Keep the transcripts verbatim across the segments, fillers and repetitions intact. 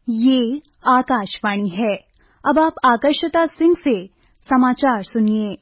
ये आकाशवाणी है। अब आप आकर्षिता सिंह से समाचार सुनिए।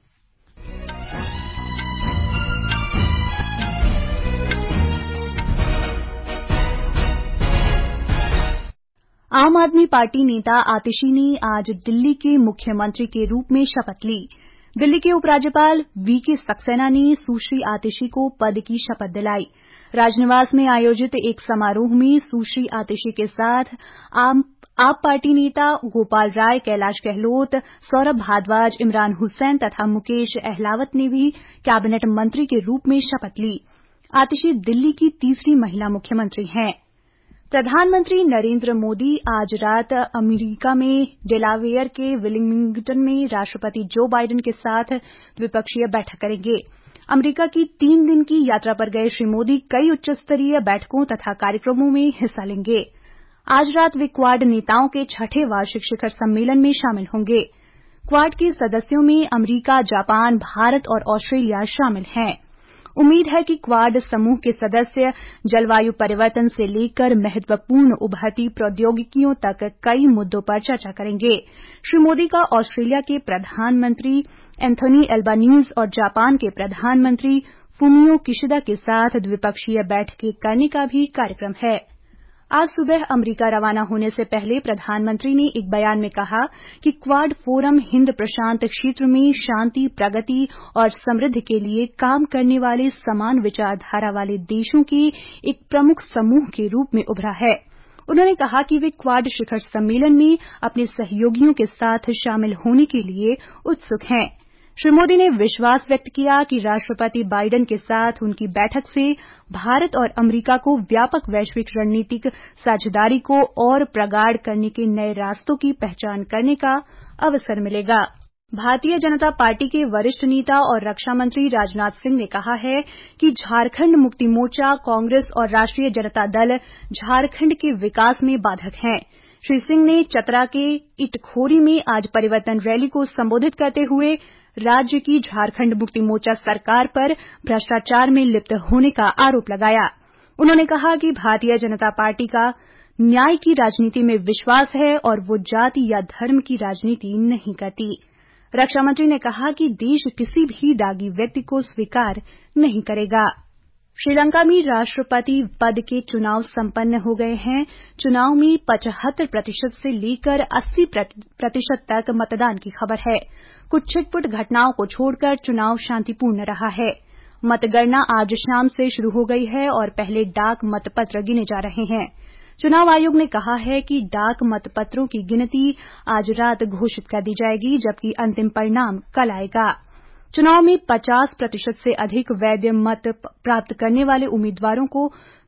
आम आदमी पार्टी नेता आतिशी ने आज दिल्ली के मुख्यमंत्री के रूप में शपथ ली। दिल्ली के उपराज्यपाल वी के सक्सेना ने सुश्री आतिशी को पद की शपथ दिलाई। राजनिवास में आयोजित एक समारोह में सुश्री आतिशी के साथ आम आप पार्टी नेता गोपाल राय, कैलाश गहलोत, सौरभ भारद्वाज, इमरान हुसैन तथा मुकेश अहलावत ने भी कैबिनेट मंत्री के रूप में शपथ ली। आतिशी दिल्ली की तीसरी महिला मुख्यमंत्री हैं। प्रधानमंत्री नरेंद्र मोदी आज रात अमेरिका में डेलावेयर के विलिंगटन में राष्ट्रपति जो बाइडेन के साथ द्विपक्षीय बैठक करेंगे। अमेरिका की तीन दिन की यात्रा पर गए श्री मोदी कई उच्चस्तरीय बैठकों तथा कार्यक्रमों में हिस्सा लेंगे। आज रात वे क्वाड नेताओं के छठे वार्षिक शिखर सम्मेलन में शामिल होंगे। क्वाड के सदस्यों में अमेरिका, जापान, भारत और ऑस्ट्रेलिया शामिल हैं। उम्मीद है कि क्वाड समूह के सदस्य जलवायु परिवर्तन से लेकर महत्वपूर्ण उभरती प्रौद्योगिकियों तक कई मुद्दों पर चर्चा करेंगे। श्री मोदी का ऑस्ट्रेलिया के प्रधानमंत्री एंथोनी एल्बानीज और जापान के प्रधानमंत्री फुमियो किशिदा के साथ द्विपक्षीय बैठकें करने का भी कार्यक्रम है। आज सुबह अमेरिका रवाना होने से पहले प्रधानमंत्री ने एक बयान में कहा कि क्वाड फोरम हिंद प्रशांत क्षेत्र में शांति, प्रगति और समृद्धि के लिए काम करने वाले समान विचारधारा वाले देशों के एक प्रमुख समूह के रूप में उभरा है। उन्होंने कहा कि वे क्वाड शिखर सम्मेलन में अपने सहयोगियों के साथ शामिल होने के लिए उत्सुक हैं। श्री मोदी ने विश्वास व्यक्त किया कि राष्ट्रपति बाइडेन के साथ उनकी बैठक से भारत और अमेरिका को व्यापक वैश्विक रणनीतिक साझेदारी को और प्रगाढ़ करने के नए रास्तों की पहचान करने का अवसर मिलेगा। भारतीय जनता पार्टी के वरिष्ठ नेता और रक्षा मंत्री राजनाथ सिंह ने कहा है कि झारखंड मुक्ति मोर्चा, कांग्रेस और राष्ट्रीय जनता दल झारखंड के विकास में बाधक हैं। श्री सिंह ने चतरा के इटखोरी में आज परिवर्तन रैली को संबोधित करते हुए राज्य की झारखंड मुक्ति मोर्चा सरकार पर भ्रष्टाचार में लिप्त होने का आरोप लगाया। उन्होंने कहा कि भारतीय जनता पार्टी का न्याय की राजनीति में विश्वास है और वो जाति या धर्म की राजनीति नहीं करती। रक्षा मंत्री ने कहा कि देश किसी भी दागी व्यक्ति को स्वीकार नहीं करेगा। श्रीलंका में राष्ट्रपति पद के चुनाव संपन्न हो गए हैं। चुनाव में पचहत्तर प्रतिशत से लेकर अस्सी प्रतिशत तक मतदान की खबर है। कुछ छिटपुट घटनाओं को छोड़कर चुनाव शांतिपूर्ण रहा है। मतगणना आज शाम से शुरू हो गई है और पहले डाक मतपत्र गिने जा रहे हैं। चुनाव आयोग ने कहा है कि डाक मतपत्रों की गिनती आज रात घोषित कर दी जाएगी, जबकि अंतिम परिणाम कल आएगा। चुनाव में पचास प्रतिशत से अधिक वैध मत प्राप्त करने वाले उम्मीदवारों को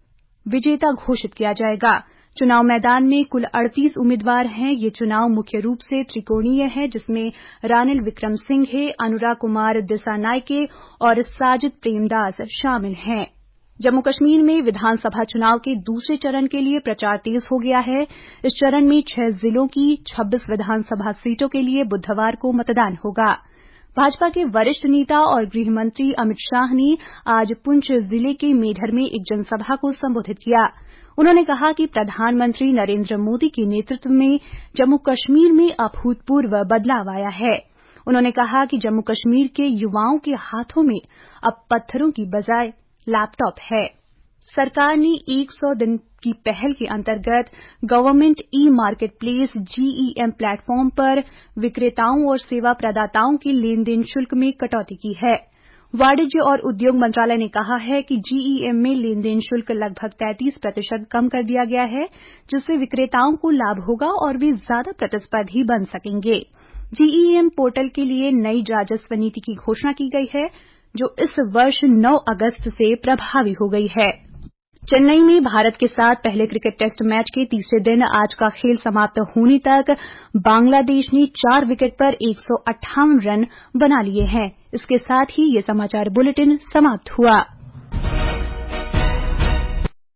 विजेता घोषित किया जाएगा। चुनाव मैदान में कुल अड़तीस उम्मीदवार हैं। ये चुनाव मुख्य रूप से त्रिकोणीय है, जिसमें रानिल विक्रमसिंघे, अनुराग कुमार दिसानायके और साजिद प्रेमदास शामिल हैं। जम्मू कश्मीर में विधानसभा चुनाव के दूसरे चरण के लिए प्रचार तेज हो गया है। इस चरण में छह जिलों की छब्बीस विधानसभा सीटों के लिए बुधवार को मतदान होगा। भाजपा के वरिष्ठ नेता और गृह मंत्री अमित शाह ने आज पुंछ जिले के मेढर में एक जनसभा को संबोधित किया। उन्होंने कहा कि प्रधानमंत्री नरेंद्र मोदी के नेतृत्व में जम्मू कश्मीर में अभूतपूर्व बदलाव आया है। उन्होंने कहा कि जम्मू कश्मीर के युवाओं के हाथों में अब पत्थरों की बजाय लैपटॉप है। सरकार ने सौ दिन की पहल के अंतर्गत government e marketplace GEM platform पर विक्रेताओं और सेवा प्रदाताओं के लेन देन शुल्क में कटौती की है। वाणिज्य और उद्योग मंत्रालय ने कहा है कि जीईएम में लेन देन शुल्क लगभग तैंतीस प्रतिशत कम कर दिया गया है, जिससे विक्रेताओं को लाभ होगा और वे ज्यादा प्रतिस्पर्धी बन सकेंगे। जीईएम पोर्टल के लिए नई राजस्व नीति की घोषणा की गई है, जो इस वर्ष नौ अगस्त से प्रभावी हो गई है। चेन्नई में भारत के साथ पहले क्रिकेट टेस्ट मैच के तीसरे दिन आज का खेल समाप्त होने तक बांग्लादेश ने चार विकेट पर एक सौ अट्ठावन रन बना लिए हैं। इसके साथ ही ये समाचार बुलेटिन समाप्त हुआ।